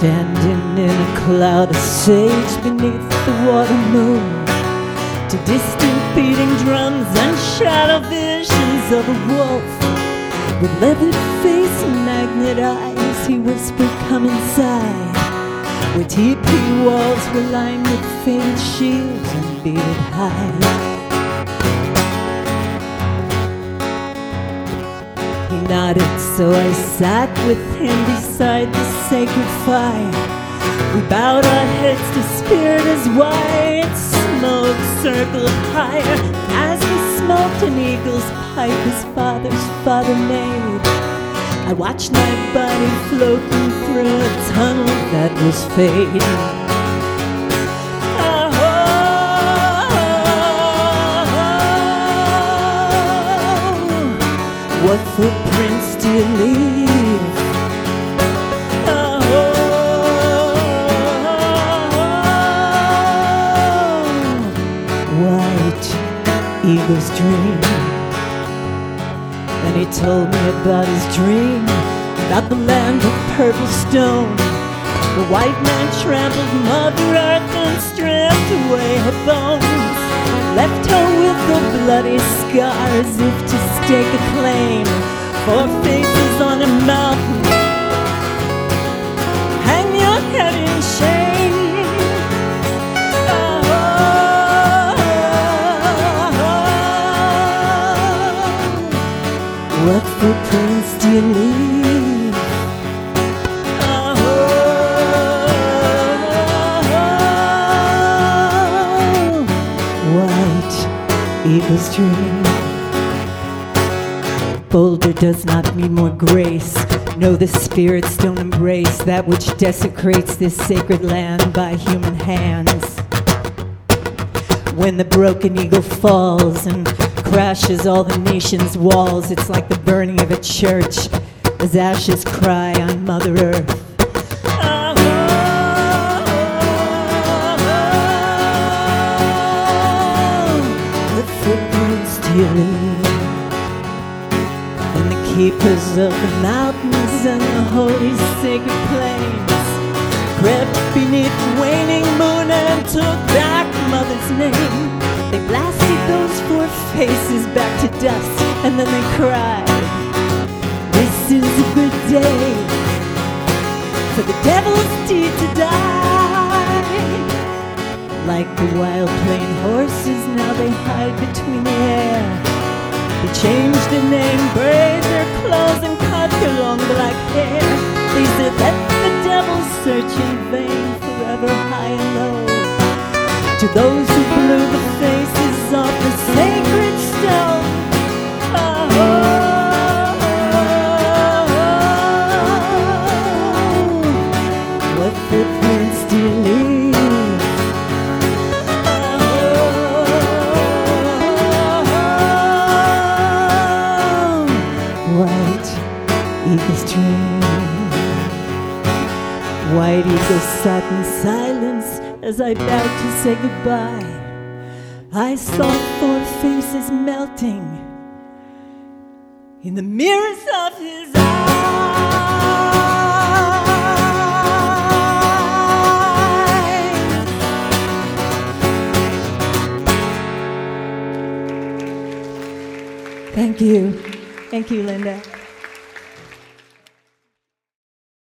Standing in a cloud of sage beneath the water moon, to distant beating drums and shadow visions of a wolf. With leathered face and magnet eyes, he whispered, "Come inside," where teepee walls were lined with faded shields and bearded hide. He nodded, so I sat with him beside the sacred fire. We bowed our heads to spirit as white smoke circled higher. As we smoked an eagle's pipe his father's father made, I watched my body floating through a tunnel that was fading. What footprints do you leave? White eagle's dream. Then he told me about his dream, about the land of purple stone. The white man trampled Mother Earth and stripped away her bones, left her with a bloody scar as if to stake a claim. 4 faces on a mountain, hang your head in shame. What footprints do you leave? White eagle's dream. Boulder does not need more grace. No, the spirits don't embrace that which desecrates this sacred land by human hands. When the broken eagle falls and crashes all the nation's walls, it's like the burning of a church as ashes cry on Mother Earth. The footprints do you leave? And the keepers of the mountains and the holy sacred plains crept beneath the waning moon and took back Mother's name. They blasted those 4 faces back to dust, and then they cried, "This is a good day for the devil's deed to die." Like the wild plain horses, now they hide between the air. They changed their name, braid their clothes, and cut their long black hair. They said, "Let the devil search in vain forever high and low." To those who blew the faces off the sacred stone, what footprints do you leave? White eagle's dream. White eagle sat in silence as I bowed to say goodbye. I saw 4 faces melting in the mirrors of his eyes. Thank you. Thank you, Linda.